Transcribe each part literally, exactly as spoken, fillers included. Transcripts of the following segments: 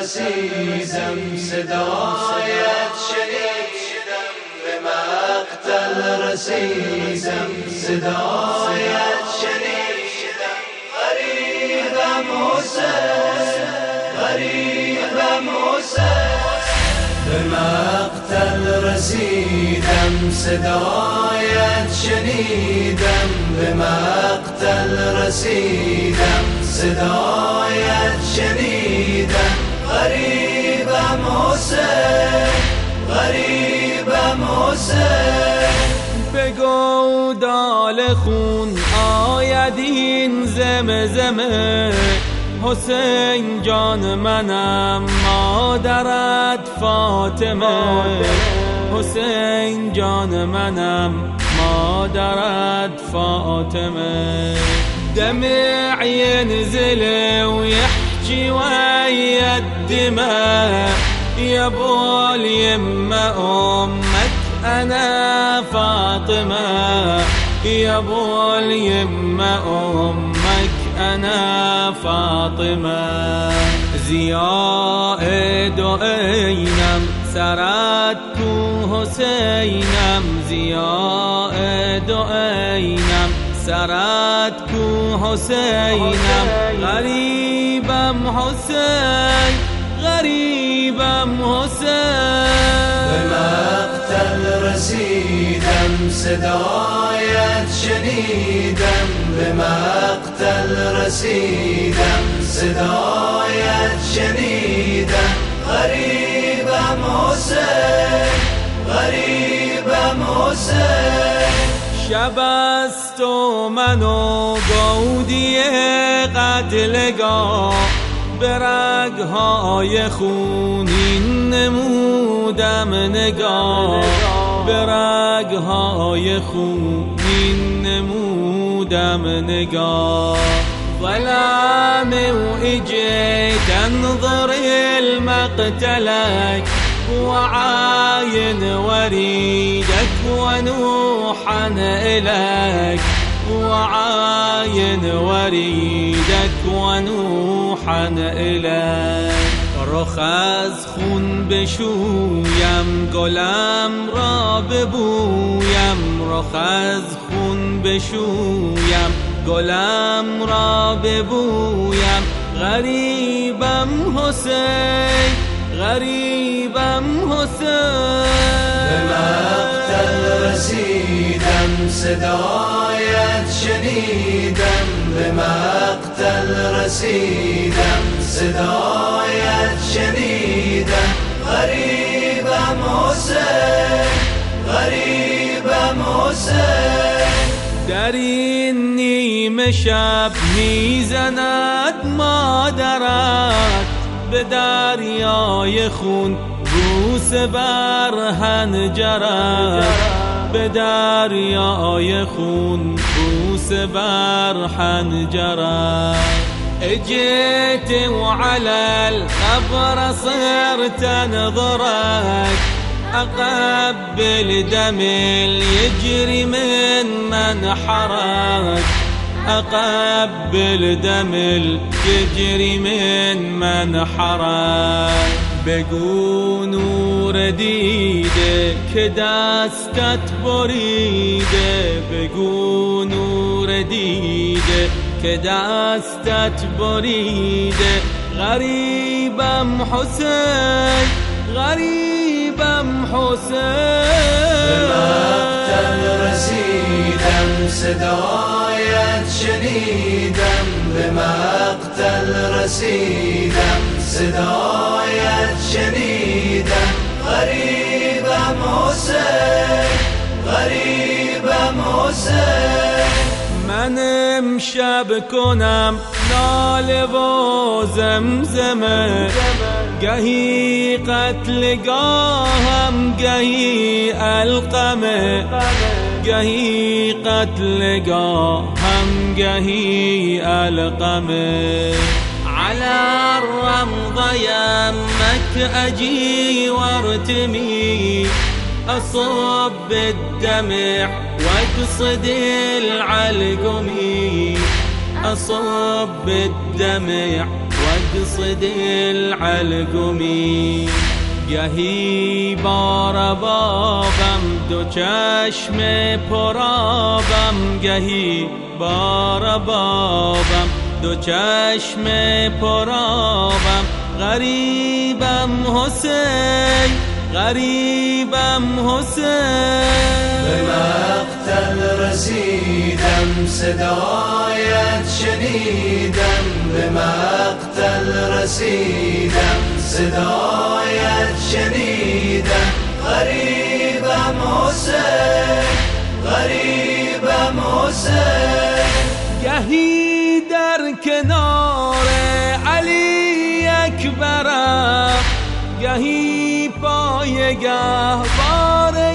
رسیدم صدایت شنیدم، به مقتل رسیدم صدایت شنیدم. غریبم حسین، غریبم حسین، به مقتل رسیدم صدایت شنیدم، به مقتل رسیدم صدایت شنیدم. غریبم حسین، غریبم حسین، بگو دال خون آید این زمزمه، حسین جان منم مادرت فاطمه، حسین جان منم مادرت فاطمه. دمع ينزل ويحكي ويا الدماء، يا ابو اليمة امك انا فاطمة، يا ابو اليمة امك انا فاطمة. زياد اينم سرت کو حسینم، زیاد اينم سرت کو حسینم. غریبم حسین، غریبم حسین، به مقتل رسیدم صدایت شنیدم، به مقتل رسیدم صدایت شنیدم. غریبم حسین، غریبم حسین، شب است و من و گودی قتلگاه، به رگهای خونین نمودم نگاه، به رگهای خونین نمودم نگاه. ظلام واجيت انظر المقتلك، وعاين وريدك ونوحا إليك، وعاين وريدك ونوحا إليك. رخ خون بشویم گلم را ببویم، رخ خون بشویم گلم را ببویم. غریبم حسین، غریبم حسین، به مقتل رسیدم صدایت شنیدم، به مقتل رسیدم صدایت شنیدم. غریبم حسین، غریبم حسین، در این نیمه شب میزند مادرت، به دریای خون بوس بر حنجرت، به دریای خون بوس بر حنجرت. اجيت وعلى القبر صرت انظرك، اقبل دم يجري من منحرك، اقبل دم يجري من منحرك. بگو نور دیده که دستت بریده، بگو نور دیده که دستت بریده. غریبم حسین، غریبم حسین، به مقتل رسیدم صدایت شنیدم، به مقتل رسیدم صدایت شنیدم. غریبم حسین، غریبم حسین، من امشب کنم ناله و زمزمه، گهی قتلگاهم گهی علقمه، گهی قتلگاهم گهی علقمه. على الرمض يمك أجي وارتمي، أصب بالدمع واقصد العلقمي، أصب بالدمع مقصد العلقمی. گهی بار بابم دو چشم پرابم، گهی بار بابم دو چشم پرابم. غریبم حسین، غریبم حسین. به مقتل رسیدم صدایت شنیدم، به مقتل رسیدم صدایت شنیدم. غریبم حسین، غریبم حسین. گهی در کنار علی اکبرم، گهی پای گهواره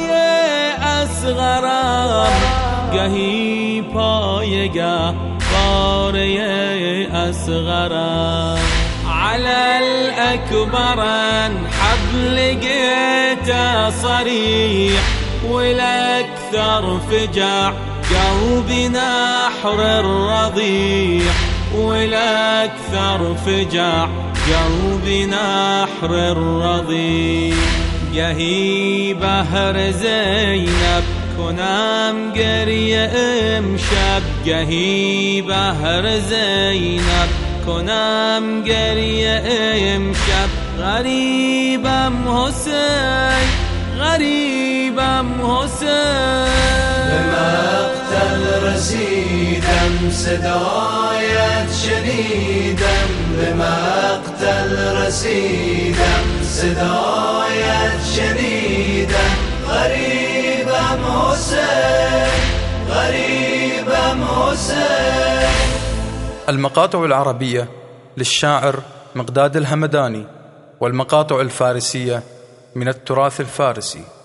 اصغرم، گهی پای گهواره اصغرم. على الأكبر حبل جيت صريح، والأكثر فجع قلبي نحر الرضيع، والأكثر فجع قلبي نحر الرضيع. گهی بهر زینب کنم گریه امشب، گهی بهر زینب کنم گریه امشب. غریبم حسین، غریبم حسین. به مقتل رسیدم صدایت شنیدم، به مقتل رسیدم صدایت شنیدم. غریبم حسین، غریبم حسین. المقاطع العربية للشاعر مقداد الهمداني، والمقاطع الفارسية من التراث الفارسي.